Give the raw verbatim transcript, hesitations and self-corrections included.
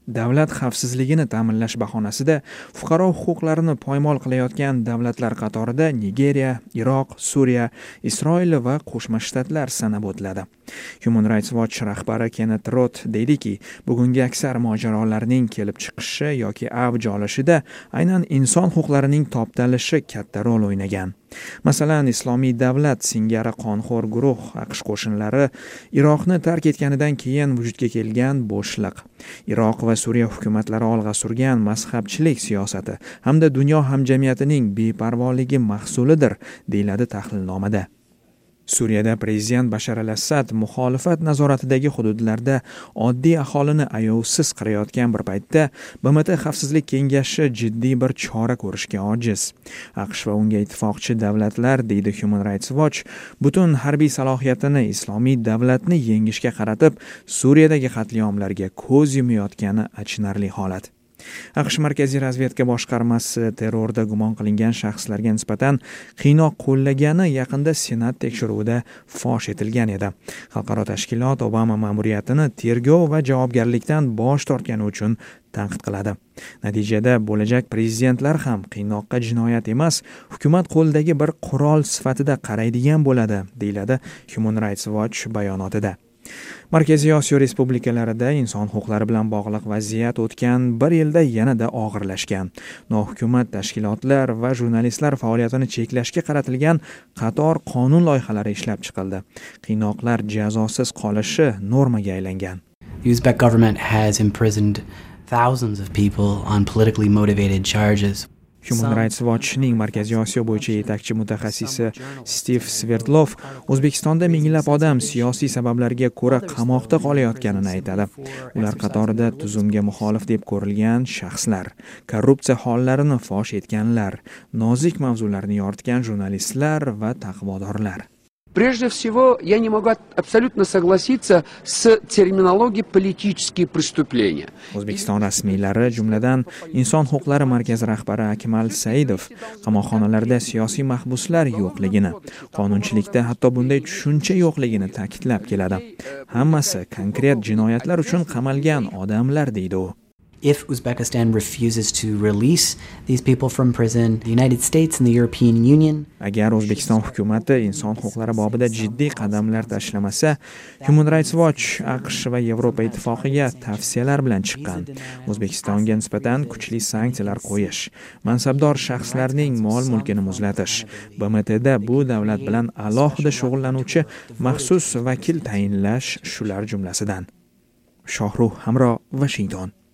Davlat xavfsizligini ta'minlash bahonasida fuqaro huquqlarini poymol qilayotgan davlatlar qatorida Nigeriya, Iroq, Suriya, Isroil va Qo'shma Shtatlar sanab o'tiladi. Human Rights Watch rahbari Kenneth Roth deydiki, bugungi aksar mojarolarning kelib chiqishi yoki avj olishida aynan inson huquqlarining toptalishi katta rol o'ynagan. Masalan, Islomiy davlat singari qonxo'r guruh AQSh qo'shinlari Iroqni tark etganidan keyin vujudga kelgan bo'shliq, Iroq va Suriya hukumatlari olg'a surgan mazhabchilik siyosati hamda dunyo hamjamiyatining beparvoligi mahsulidir, deyiladi tahlilnomada. Suriyada prezident Bashar al-Assad muxolifat nazoratidagi hududlarda oddiy aholini ayovsiz qirayotgan bir paytda B M T Xavfsizlik kengashi jiddiy bir chora ko'rishga ojiz. AQSh va unga ittifoqchi davlatlar, deydi Human Rights Watch, butun harbiy salohiyatini islomiy davlatni yengishga qaratib, Suriyadagi qatliamlarga ko'z yumayotgani achinarli holat. AQSh Markaziy razvedka boshqarmasi terrorda gumon qilingan shaxslarga nisbatan qiynoq qo'llagani yaqinda Senat tekshiruvida fosh etilgan edi. Xalqaro tashkilot Obama ma'muriyatini tergov va javobgarlikdan bosh tortgani uchun tanqid qiladi. Natijada bo'lajak prezidentlar ham qiynoqqa jinoyat emas, hukumat qo'lidagi bir qurol sifatida qaraydigan bo'ladi, deyiladi Human Rights Watch bayonotida. Markaziy Osiyo respublikalarida inson huquqlari bilan bog'liq vaziyat o'tgan bir yilda yanada og'irlashgan. Nohukumat tashkilotlar va jurnalistlar faoliyatini cheklashga qaratilgan qator qonun loyihalari ishlab chiqildi. Qiynoqlar jazosiz qolishi normaga aylangan. The Uzbek government has imprisoned thousands of people on politically motivated charges. Human Rights Watch'ning Markaziy Osiyo bo'yicha yetakchi mutaxassisi Steve Sverdlov O'zbekistonda minglab odam siyosiy sabablarga ko'ra qamoqda qolayotganini aytadi. Ular qatorida tuzumga muxolif deb ko'rilgan shaxslar, korrupsiya hollarini fosh etganlar, nozik mavzularni yoritgan jurnalistlar va taqvodorlar. Прежде всего, я не могу абсолютно согласиться с терминологией политические преступления. O'zbekiston rasmiylari, jumladan Inson huquqlari markazi rahbari Akmal Saidov qamoqxonalarda siyosiy mahbuslar yo'qligini, qonunchilikda hatto bunday tushuncha yo'qligini ta'kidlab keladi. Hammasi konkret jinoyatlar uchun qamalgan odamlar, deydi u. If Uzbekistan refuses to release these people from prison, the United States and the European Union Agar O'zbekiston hukumati inson huquqlari bobida jiddiy qadamlar tashlamasa, Human Rights Watch AQSh va Yevropa ittifoqiga tavsiyalar bilan chiqqan. O'zbekistonga nisbatan kuchli sanksiyalar qo'yish, mansabdor shaxslarning mol-mulkini muzlatish, B M Tda bu davlat bilan alohida shug'ullanuvchi maxsus vakil tayinlash shular jumlasidan. Shohruh Hamro, Washington.